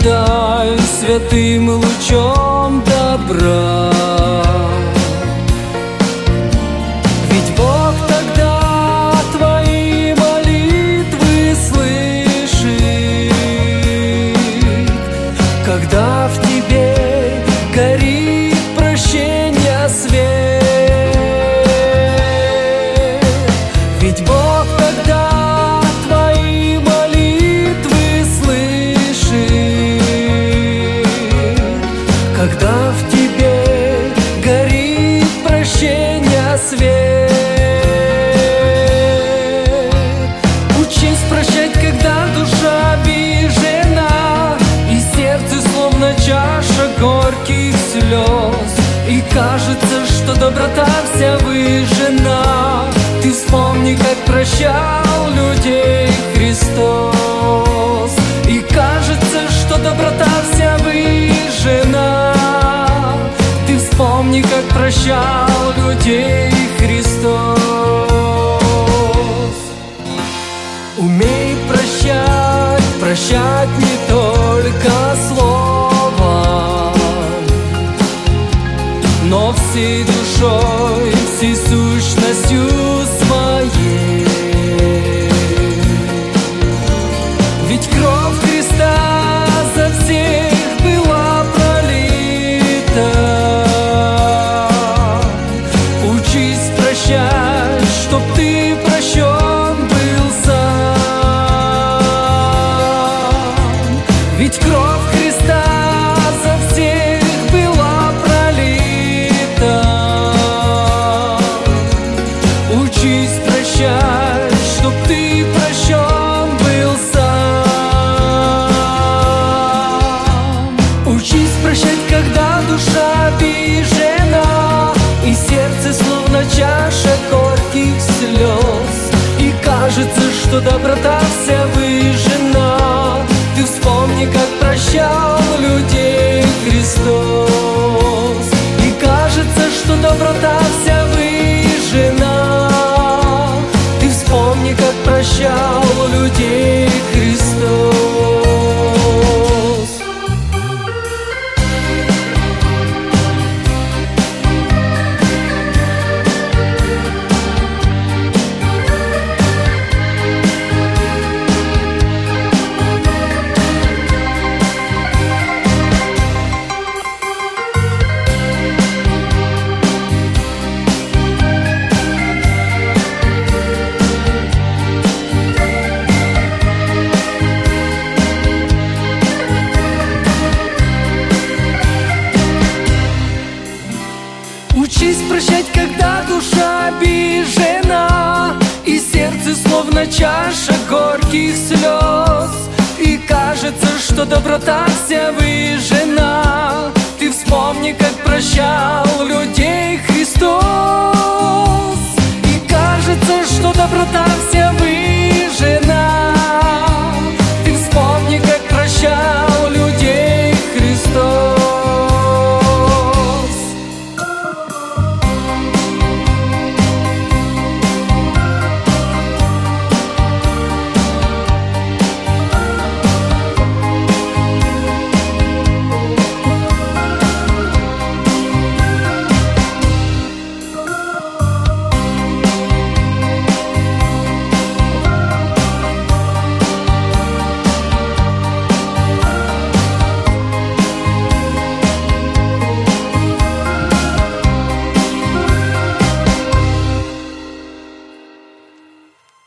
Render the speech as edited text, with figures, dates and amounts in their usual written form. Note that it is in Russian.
озаряй святым лучом добра. Ведь Бог тогда твои молитвы слышит, когда в тебе горит прощения свет. Ведь Бог тогда твои молитвы слышит, когда в тебе горит прощения свет. Учись прощать, когда душа обижена, и сердце словно чаша горьких слез, и кажется, что доброта вся выжжена. Ты вспомни, как прощал людей Христос, и кажется, что доброта вся выжжена. Ты вспомни, как прощал людей Христос. Умей прощать, прощать не только словом, но всей душой, всей сущностью своей. Ведь кровь Христа за всех была пролита. Учись прощать, чтоб ты прощен был сам. Ведь кровь Христа за всех была пролита. Учись прощать, чтоб ты прощен был сам. Учись прощать, когда душа обижена, и сердце словно чаша горьких слез, и кажется, что доброта вся выжжена. Ты вспомни, как прощал людей Христос, и кажется, что доброта вся выжжена. Ты вспомни, как прощал людей Христос. Учись прощать, когда душа обижена, и сердце словно чаша горьких слез, и кажется, что доброта вся выжжена. Ты вспомни, как прощал людей Христос, и кажется, что доброта вся